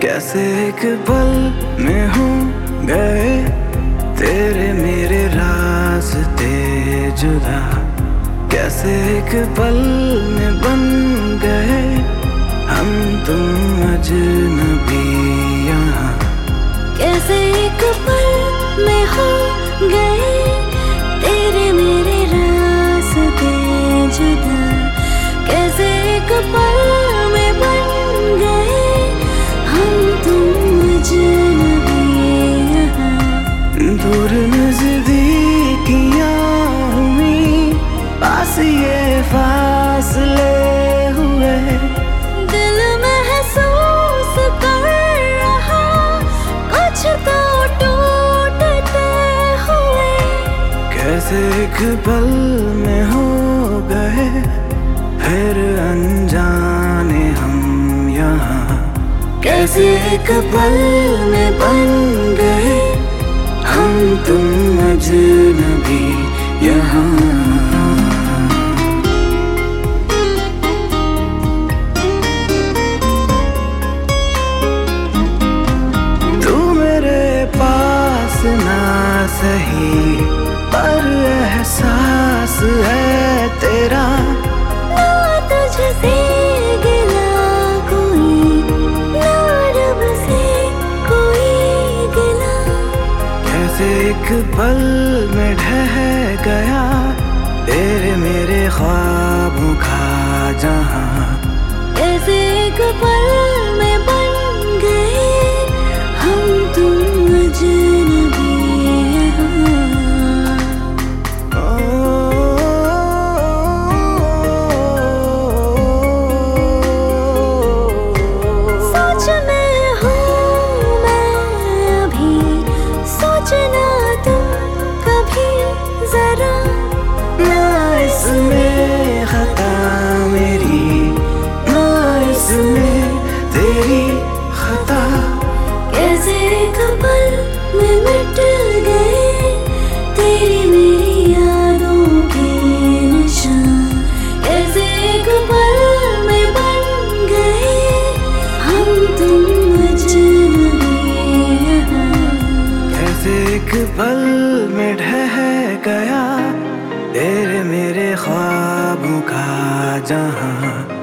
कैसे एक पल में हो गए तेरे मेरे रास्ते जुदा। कैसे एक पल में बन गए हम तुम अजनबी यहाँ। कैसे एक पल में हो गए तेरे मेरे रास्ते जुदा। कैसे एक पल में बन गए हम तुम अजनबी यहाँ। दूर नजदीकियां हुई पास ये फासले हुए। दिल महसूस कर रहा कुछ तो टूटते हुए। कैसे एक पल में हो गए फिर अनजाने हम यहाँ। कैसे एक पल में बन गए हम तुम अजनबी यहाँ। तू मेरे पास ना सही पर एहसास है तेरा। ना तुझसे गिला कोई, ना रब से कोई गिला। कैसे एक पल में ढह गया तेरे मेरे ख्वाबों का जहां। कैसे एक पल में बन गए हम तुम अजनबी यहाँ। सोच में हूँ मैं अभी, सोचना तुम कभी जरा। ना इसमें खता मेरी ना इसमें तेरी खता। कैसे एक पल में मिट गए तेरी मेरी यादों के निशान। कैसे एक पल में बन गए हम तुम अजनबी यहाँ। कैसे एक पल में ढह गया तेरे मेरे ख्वाबों का जहां।